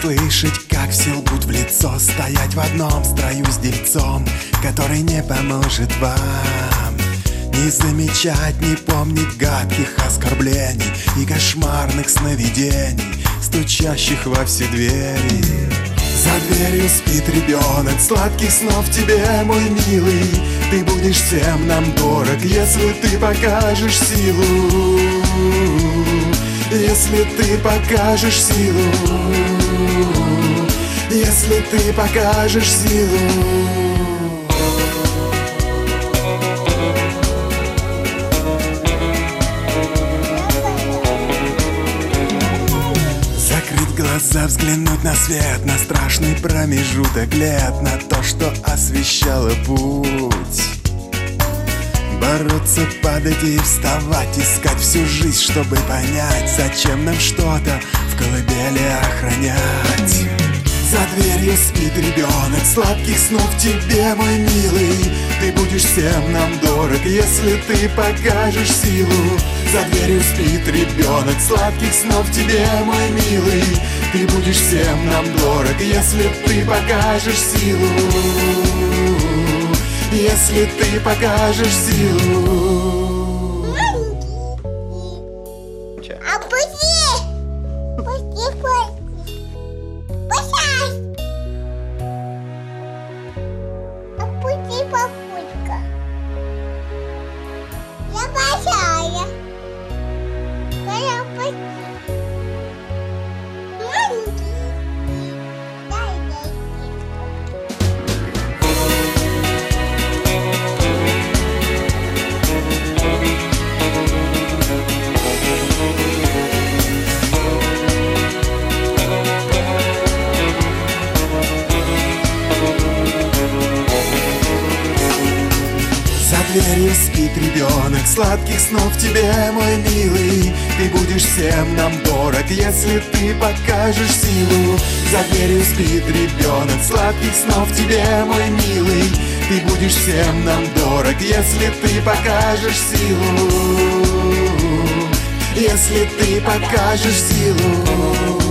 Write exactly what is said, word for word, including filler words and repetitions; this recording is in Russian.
слышать, как все лгут в лицо, стоять в одном строю с дельцом, который не поможет вам. Не замечать, не помнить гадких оскорблений и кошмарных сновидений, стучащих во все двери. За дверью спит ребенок, сладких снов тебе, мой милый. Ты будешь всем нам дорог, если ты покажешь силу. Если ты покажешь силу. Если ты покажешь силу. Глаза взглянуть на свет, на страшный промежуток лет, на то, что освещало путь. Бороться, падать и вставать, искать всю жизнь, чтобы понять, зачем нам что-то в колыбели охранять. За дверью спит ребенок, сладких снов тебе, мой милый. Ты будешь всем нам дорог, если ты покажешь силу. За дверью спит ребенок, сладких снов тебе, мой милый. Ты будешь всем нам дорог, если ты покажешь силу. Если ты покажешь силу. Опусти! Опусти пальцы! Пожалуйста! Опусти, папулька! Я большая! Я опусти! За дверью спит ребенок, сладких снов тебе, мой милый. Ты будешь всем нам дорог, если ты покажешь силу. За дверью спит ребенок, сладких снов тебе, мой милый. Ты будешь всем нам дорог, если ты покажешь силу. Если ты покажешь силу.